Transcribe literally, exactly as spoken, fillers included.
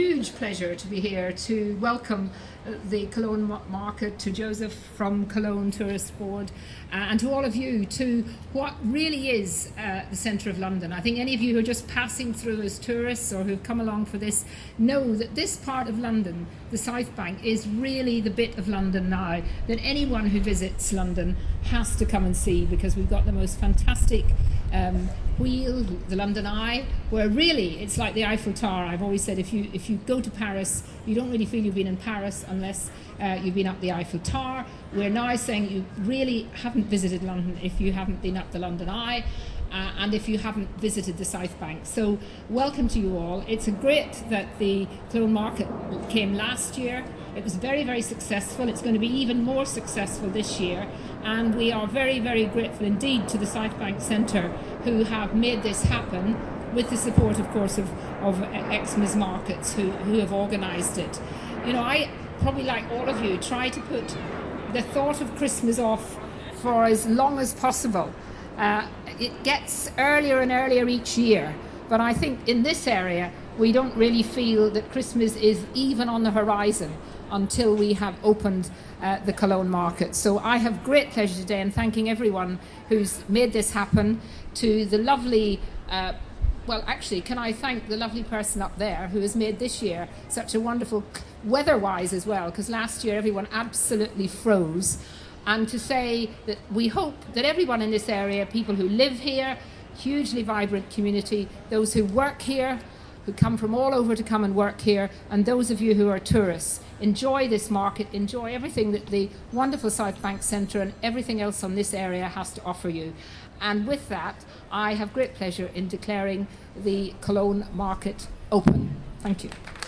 Huge pleasure to be here to welcome uh, the Cologne market, to Joseph from Cologne Tourist Board, uh, and to all of you to what really is uh, the centre of London. I think any of you who are just passing through as tourists or who've come along for this know that this part of London, the South Bank, is really the bit of London now that anyone who visits London has to come and see, because we've got the most fantastic um, wheel, the London Eye, where really it's like the Eiffel Tower. I've always said if you if you go to Paris, you don't really feel you've been in Paris unless uh, you've been up the Eiffel Tower. We're now saying you really haven't visited London if you haven't been up the London Eye, uh, and if you haven't visited the South Bank. So welcome to you all. It's a great that the Cologne Market came last year. It was very, very successful. It's going to be even more successful this year. And we are very, very grateful indeed to the South Bank Centre, who have made this happen with the support, of course, of, of Xmas Markets, who, who have organised it. You know, I probably, like all of you, try to put the thought of Christmas off for as long as possible. Uh, it gets earlier and earlier each year. But I think in this area, we don't really feel that Christmas is even on the horizon until we have opened uh, the Cologne Market. So I have great pleasure today in thanking everyone who's made this happen. To the lovely, uh, well actually can I thank the lovely person up there who has made this year such a wonderful, weather-wise as well, because last year everyone absolutely froze. And to say that we hope that everyone in this area, people who live here, hugely vibrant community, those who work here, who come from all over to come and work here, and those of you who are tourists, enjoy this market, enjoy everything that the wonderful South Bank Centre and everything else on this area has to offer you. And with that, I have great pleasure in declaring the Cologne Market open. Thank you.